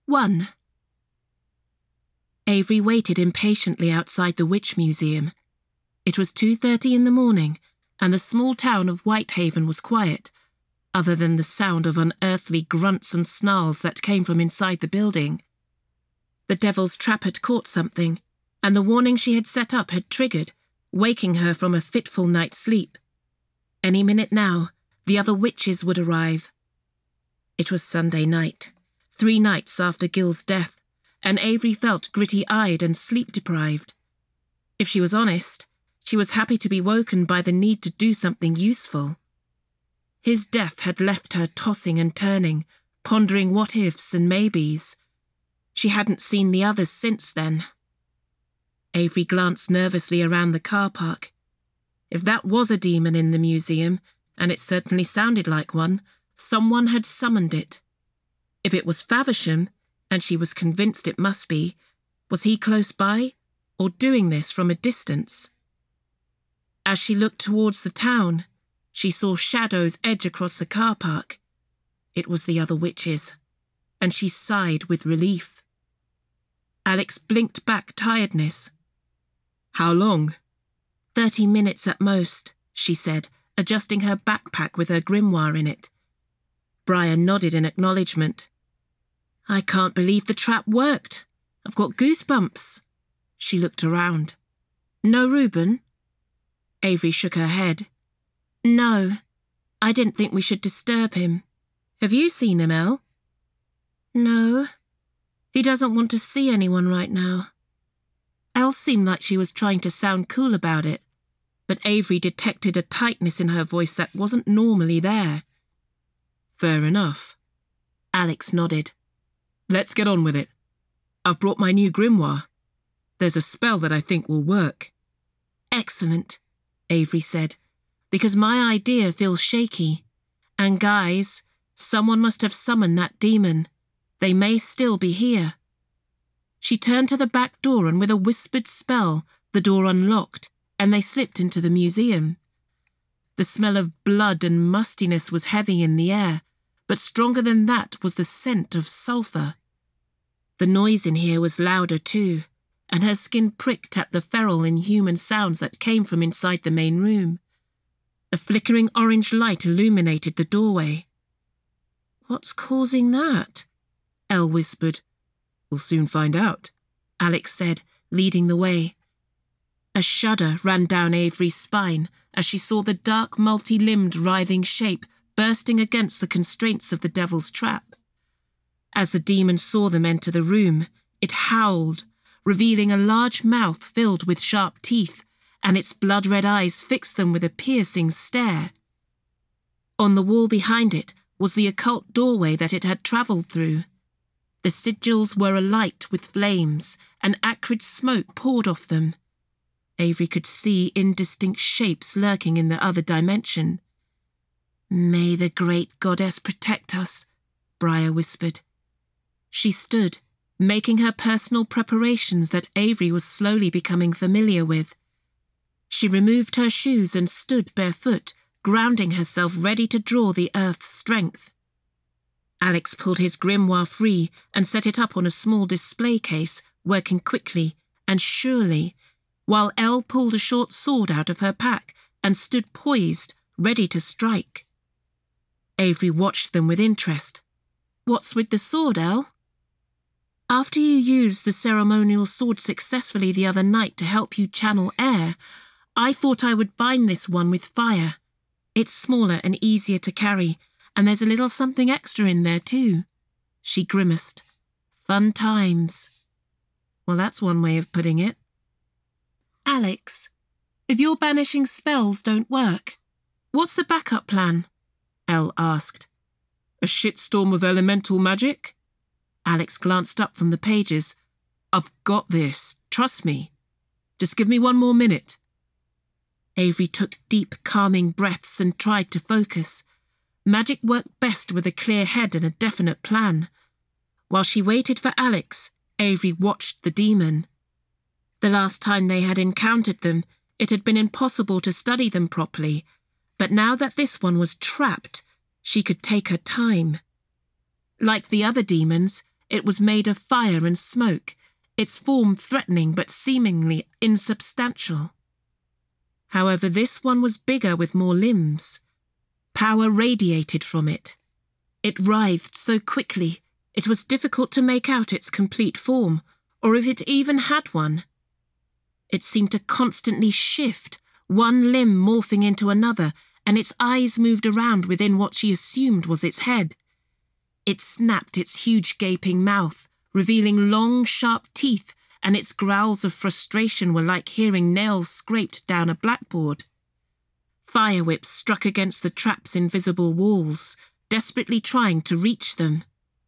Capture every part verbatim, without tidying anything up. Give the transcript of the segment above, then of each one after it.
one. Avery waited impatiently outside the Witch Museum. It was two thirty in the morning, and the small town of Whitehaven was quiet, other than the sound of unearthly grunts and snarls that came from inside the building. The Devil's Trap had caught something, and the warning she had set up had triggered, waking her from a fitful night's sleep. Any minute now, the other witches would arrive. It was Sunday night, three nights after Gil's death, and Avery felt gritty-eyed and sleep-deprived. If she was honest, she was happy to be woken by the need to do something useful. His death had left her tossing and turning, pondering what-ifs and maybes. She hadn't seen the others since then. Avery glanced nervously around the car park. If that was a demon in the museum, and it certainly sounded like one, someone had summoned it. If it was Faversham, and she was convinced it must be, was he close by, or doing this from a distance? As she looked towards the town, she saw shadows edge across the car park. It was the other witches, and she sighed with relief. Alex blinked back tiredness. "How long?" Thirty minutes at most," she said, adjusting her backpack with her grimoire in it. Brian nodded in acknowledgement. "I can't believe the trap worked. I've got goosebumps." She looked around. "No Reuben?" Avery shook her head. "No, I didn't think we should disturb him. Have you seen him, Elle?" "No. He doesn't want to see anyone right now." Elle seemed like she was trying to sound cool about it, but Avery detected a tightness in her voice that wasn't normally there. "Fair enough." Alex nodded. "Let's get on with it. I've brought my new grimoire. There's a spell that I think will work." "Excellent," Avery said, "because my idea feels shaky. And guys, someone must have summoned that demon. They may still be here." She turned to the back door and with a whispered spell, the door unlocked, and they slipped into the museum. The smell of blood and mustiness was heavy in the air, but stronger than that was the scent of sulphur. The noise in here was louder too, and her skin pricked at the feral, inhuman sounds that came from inside the main room. A flickering orange light illuminated the doorway. "What's causing that?" Elle whispered. "We'll soon find out," Alex said, leading the way. A shudder ran down Avery's spine as she saw the dark, multi-limbed, writhing shape bursting against the constraints of the Devil's Trap. As the demon saw them enter the room, it howled, revealing a large mouth filled with sharp teeth, and its blood-red eyes fixed them with a piercing stare. On the wall behind it was the occult doorway that it had travelled through. The sigils were alight with flames, and acrid smoke poured off them. Avery could see indistinct shapes lurking in the other dimension. "May the great goddess protect us," Briar whispered. She stood, making her personal preparations that Avery was slowly becoming familiar with. She removed her shoes and stood barefoot, grounding herself ready to draw the earth's strength. Alex pulled his grimoire free and set it up on a small display case, working quickly and surely, while Elle pulled a short sword out of her pack and stood poised, ready to strike. Avery watched them with interest. "What's with the sword, Elle?" "After you used the ceremonial sword successfully the other night to help you channel air, I thought I would bind this one with fire. It's smaller and easier to carry, and there's a little something extra in there too." She grimaced. "Fun times." "Well, that's one way of putting it." "Alex, if your banishing spells don't work, what's the backup plan?" Elle asked. "A shitstorm of elemental magic?" Alex glanced up from the pages. "I've got this, trust me. Just give me one more minute." Avery took deep, calming breaths and tried to focus. Magic worked best with a clear head and a definite plan. While she waited for Alex, Avery watched the demon. The last time they had encountered them, it had been impossible to study them properly, but now that this one was trapped, she could take her time. Like the other demons, It was made of fire and smoke, its form threatening but seemingly insubstantial. However, this one was bigger with more limbs. Power radiated from it. It writhed so quickly, it was difficult to make out its complete form, or if it even had one. It seemed to constantly shift, one limb morphing into another, and its eyes moved around within what she assumed was its head. It snapped its huge gaping mouth, revealing long, sharp teeth, and its growls of frustration were like hearing nails scraped down a blackboard. Fire whips struck against the trap's invisible walls, desperately trying to reach them.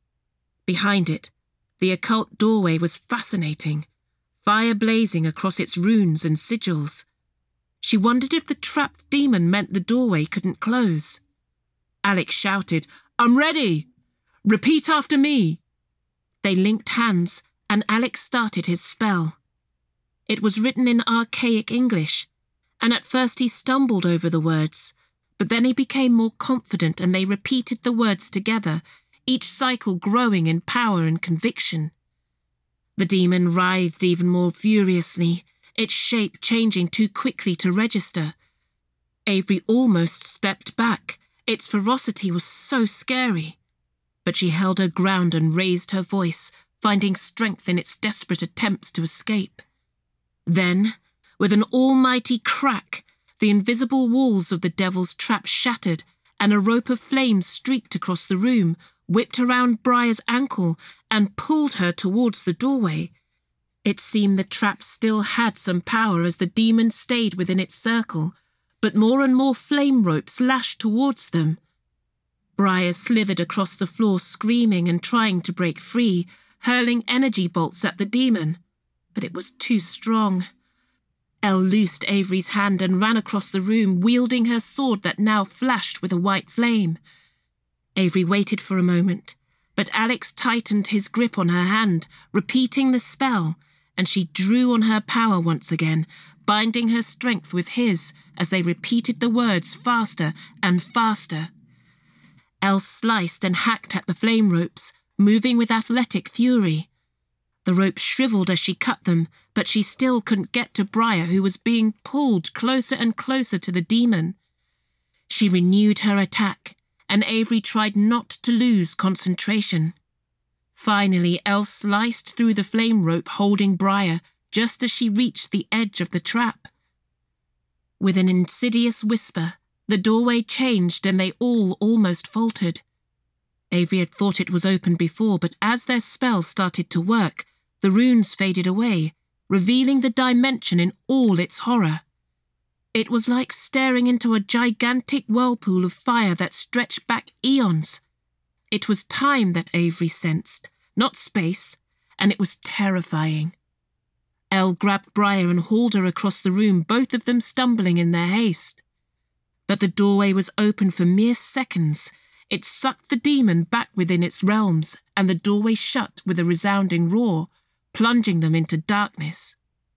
Behind it, the occult doorway was fascinating, fire blazing across its runes and sigils. She wondered if the trapped demon meant the doorway couldn't close. Alex shouted, "I'm ready! Repeat after me!" They linked hands, and Alex started his spell. It was written in archaic English, and at first he stumbled over the words, but then he became more confident and they repeated the words together, each cycle growing in power and conviction. The demon writhed even more furiously, its shape changing too quickly to register. Avery almost stepped back. Its ferocity was so scary. But she held her ground and raised her voice, finding strength in its desperate attempts to escape. Then, with an almighty crack, the invisible walls of the devil's trap shattered, and a rope of flame streaked across the room, whipped around Briar's ankle, and pulled her towards the doorway. It seemed the trap still had some power as the demon stayed within its circle, but more and more flame ropes lashed towards them. Briar slithered across the floor, screaming and trying to break free, hurling energy bolts at the demon, but it was too strong. Elle loosed Avery's hand and ran across the room, wielding her sword that now flashed with a white flame. Avery waited for a moment, but Alex tightened his grip on her hand, repeating the spell, and she drew on her power once again, binding her strength with his as they repeated the words faster and faster. Elle sliced and hacked at the flame ropes, moving with athletic fury. The ropes shriveled as she cut them, but she still couldn't get to Briar, who was being pulled closer and closer to the demon. She renewed her attack, and Avery tried not to lose concentration. Finally, Elle sliced through the flame rope holding Briar, just as she reached the edge of the trap. With an insidious whisper, the doorway changed and they all almost faltered. Avery had thought it was open before, but as their spell started to work, the runes faded away, revealing the dimension in all its horror. It was like staring into a gigantic whirlpool of fire that stretched back eons. It was time that Avery sensed, not space, and it was terrifying. Elle grabbed Briar and hauled her across the room, both of them stumbling in their haste. But the doorway was open for mere seconds. It sucked the demon back within its realms, and the doorway shut with a resounding roar, plunging them into darkness.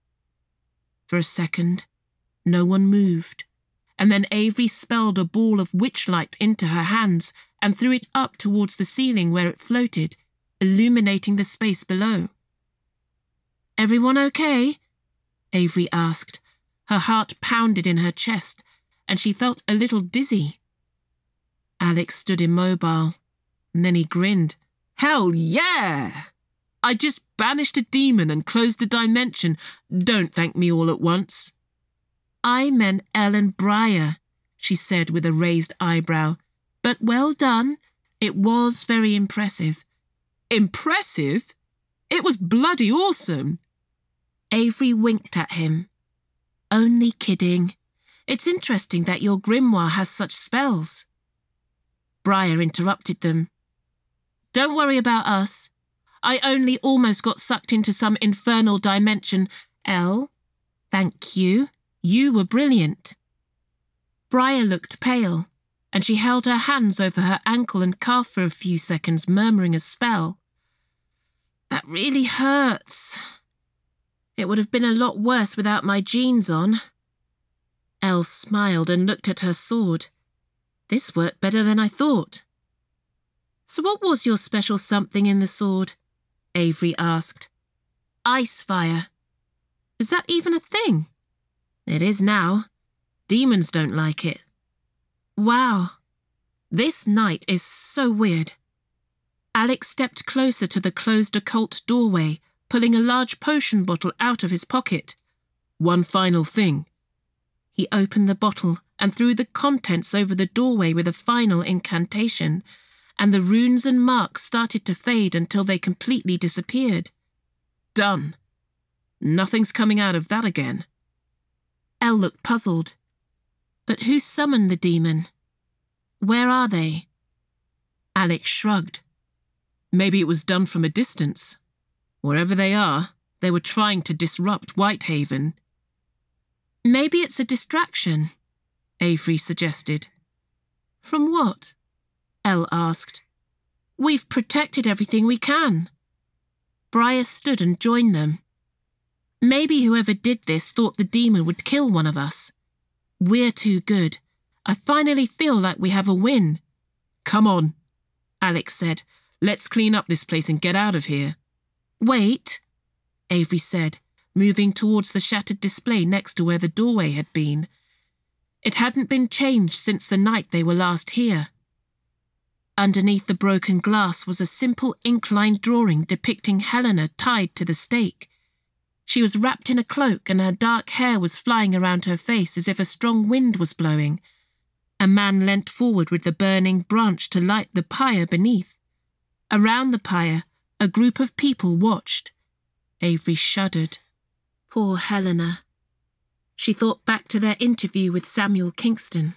For a second, no one moved, and then Avery spelled a ball of witchlight into her hands and threw it up towards the ceiling where it floated, illuminating the space below. "Everyone okay?" Avery asked. Her heart pounded in her chest, and she felt a little dizzy. Alex stood immobile, and then he grinned. "Hell yeah! I just banished a demon and closed a dimension. Don't thank me all at once." "I meant Elle and Briar," she said with a raised eyebrow. "But well done. It was very impressive." "Impressive? It was bloody awesome." Avery winked at him. "Only kidding. It's interesting that your grimoire has such spells." Briar interrupted them. "Don't worry about us. I only almost got sucked into some infernal dimension. Elle, thank you. You were brilliant." Briar looked pale, and she held her hands over her ankle and calf for a few seconds, murmuring a spell. "That really hurts. It would have been a lot worse without my jeans on." Elle smiled and looked at her sword. "This worked better than I thought." "So what was your special something in the sword?" Avery asked. Ice fire. Is that even a thing? It is now. Demons don't like it. Wow. This night is so weird. Alex stepped closer to the closed occult doorway, pulling a large potion bottle out of his pocket. One final thing. He opened the bottle and threw the contents over the doorway with a final incantation, and the runes and marks started to fade until they completely disappeared. Done. Nothing's coming out of that again. Elle looked puzzled. But who summoned the demon? Where are they? Alex shrugged. Maybe it was done from a distance. Wherever they are, they were trying to disrupt Whitehaven. Maybe it's a distraction, Avery suggested. From what? Elle asked. We've protected everything we can. Briar stood and joined them. Maybe whoever did this thought the demon would kill one of us. We're too good. I finally feel like we have a win. Come on, Alex said. Let's clean up this place and get out of here. Wait, Avery said, moving towards the shattered display next to where the doorway had been. It hadn't been changed since the night they were last here. Underneath the broken glass was a simple ink-lined drawing depicting Helena tied to the stake. She was wrapped in a cloak and her dark hair was flying around her face as if a strong wind was blowing. A man leant forward with the burning branch to light the pyre beneath. Around the pyre, a group of people watched. Avery shuddered. Poor Helena. She thought back to their interview with Samuel Kingston.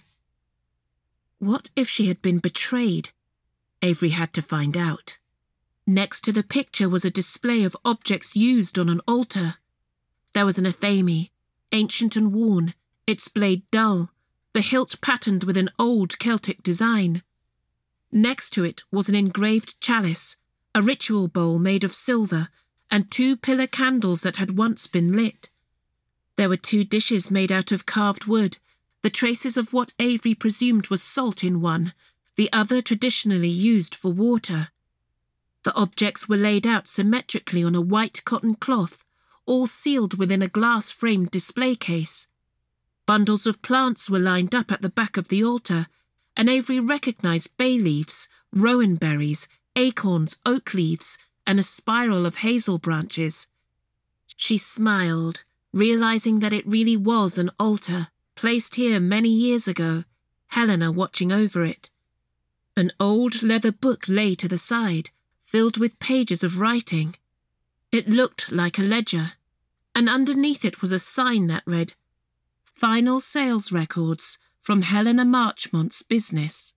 What if she had been betrayed? Avery had to find out. Next to the picture was a display of objects used on an altar. There was an athame, ancient and worn, its blade dull, the hilt patterned with an old Celtic design. Next to it was an engraved chalice, a ritual bowl made of silver, and two pillar candles that had once been lit. There were two dishes made out of carved wood, the traces of what Avery presumed was salt in one, the other traditionally used for water. The objects were laid out symmetrically on a white cotton cloth, all sealed within a glass-framed display case. Bundles of plants were lined up at the back of the altar, and Avery recognised bay leaves, rowan berries, acorns, oak leaves, and a spiral of hazel branches. She smiled, realising that it really was an altar, placed here many years ago, Helena watching over it. An old leather book lay to the side, filled with pages of writing. It looked like a ledger, and underneath it was a sign that read, Final Sales Records from Helena Marchmont's Business.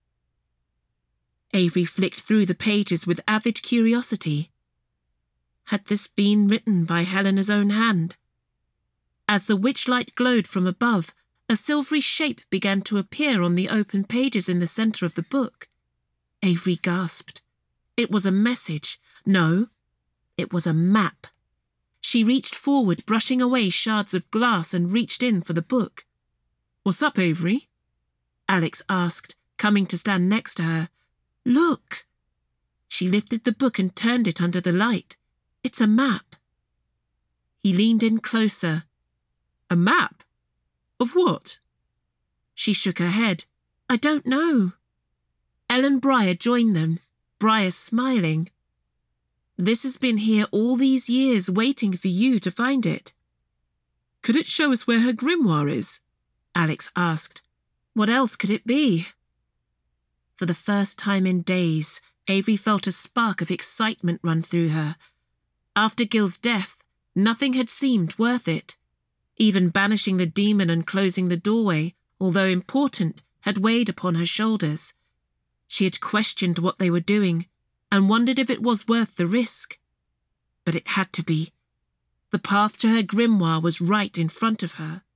Avery flicked through the pages with avid curiosity. Had this been written by Helena's own hand? As the witchlight glowed from above, a silvery shape began to appear on the open pages in the centre of the book. Avery gasped. It was a message. No, it was a map. She reached forward, brushing away shards of glass, and reached in for the book. What's up, Avery? Alex asked, coming to stand next to her. Look. She lifted the book and turned it under the light. It's a map. He leaned in closer. A map? Of what? She shook her head. I don't know. Ellen Briar joined them, Briar smiling. This has been here all these years waiting for you to find it. Could it show us where her grimoire is? Alex asked. What else could it be? For the first time in days, Avery felt a spark of excitement run through her. After Gil's death, nothing had seemed worth it. Even banishing the demon and closing the doorway, although important, had weighed upon her shoulders. She had questioned what they were doing and wondered if it was worth the risk. But it had to be. The path to her grimoire was right in front of her.